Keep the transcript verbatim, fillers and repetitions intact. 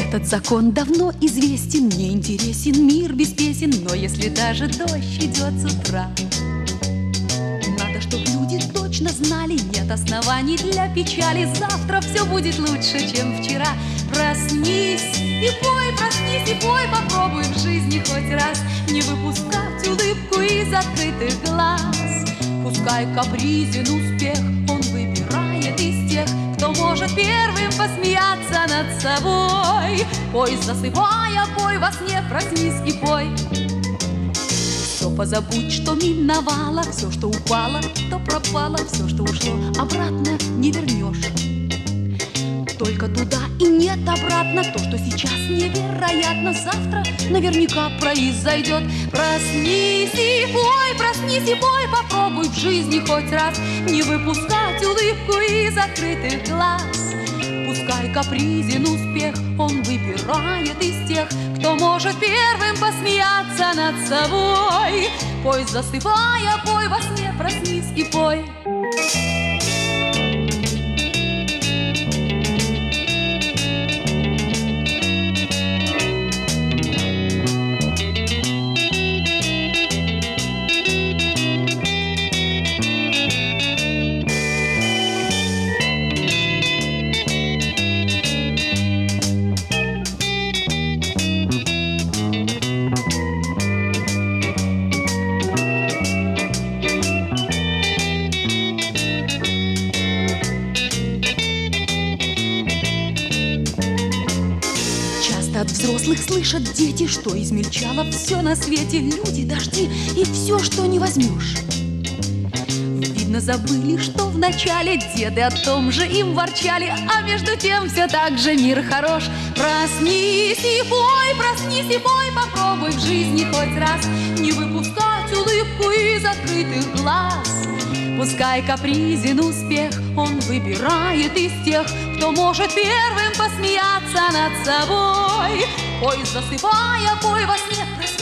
Этот закон давно известен, мне интересен мир без песен, но если даже дождь идет с утра, надо, чтоб люди точно знали, нет оснований для печали. Завтра все будет лучше, чем вчера. Проснись и пой, проснись и пой, попробуй в жизни хоть раз не выпускать улыбку из открытых глаз. Пускай капризен успех, он выбирает из тех, кто может первым посмеяться над собой. Пой, засыпая, пой во сне, проснись и пой. Все позабудь, что миновало, все, что упало, то пропало, все, что ушло, обратно не вернешь. Только туда и нет обратно. То, что сейчас невероятно, завтра наверняка произойдет. Проснись и пой, проснись и пой, попробуй в жизни хоть раз не выпускать улыбку из открытых глаз. Пускай капризен успех, он выбирает из тех, кто может первым посмеяться над собой. Пой, засыпая, пой во сне, проснись и пой. От взрослых слышат дети, что измельчало все на свете. Люди, дожди и все, что не возьмешь. Видно, забыли, что в начале деды о том же им ворчали, а между тем все так же мир хорош. Проснись и пой, проснись и пой, попробуй в жизни хоть раз не выпускать улыбку из открытых глаз. Пускай капризен успех, он выбирает из тех, кто может первым посмеяться над собой. Пой, засыпая, пой во сне, проснись.